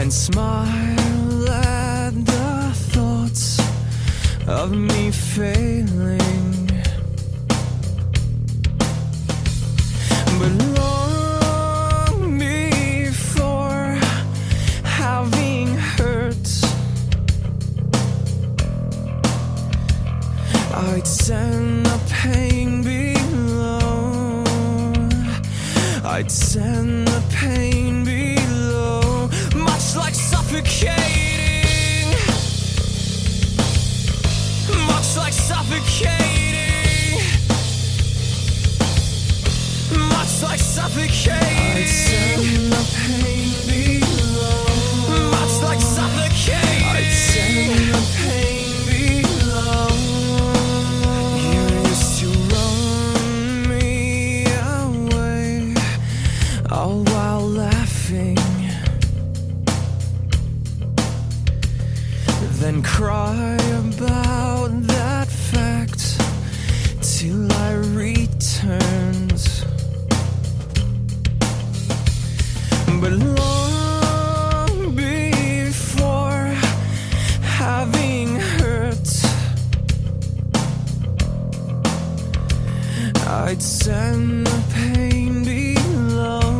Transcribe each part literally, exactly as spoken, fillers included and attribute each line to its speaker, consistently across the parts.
Speaker 1: and smile at the thoughts of me failing. But long before having hurt, I'd send the pain below. I'd send the pain below, much like suffocating, much like suffocating, much like suffocating. I'd send the pain below, much like suffocating. I'd send the pain below. You used to run me away, all while laughing, then cry about that fact till I returned. But long before having hurt, I'd send the pain below.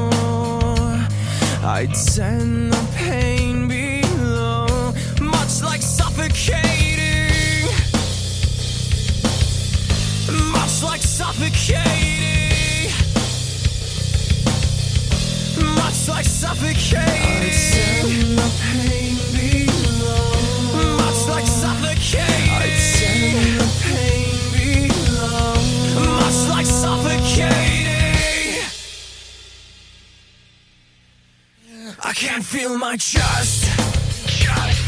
Speaker 1: I'd send the pain below, much like suffocating, much like suffocating, much like suffocating. I'd send the pain below, much like suffocating. I'd send the pain below, much like suffocating. I can't feel my chest. Just,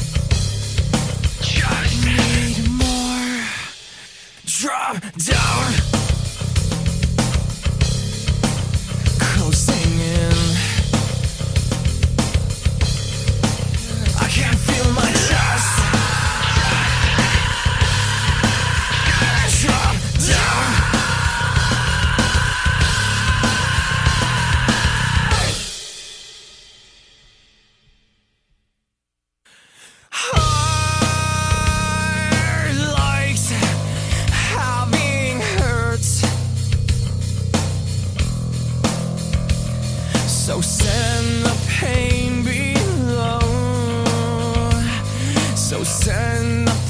Speaker 1: just need more. Drop down, closing in. I can't feel my chest. Drop down. Heart likes having hurt, so send the pain below. So send the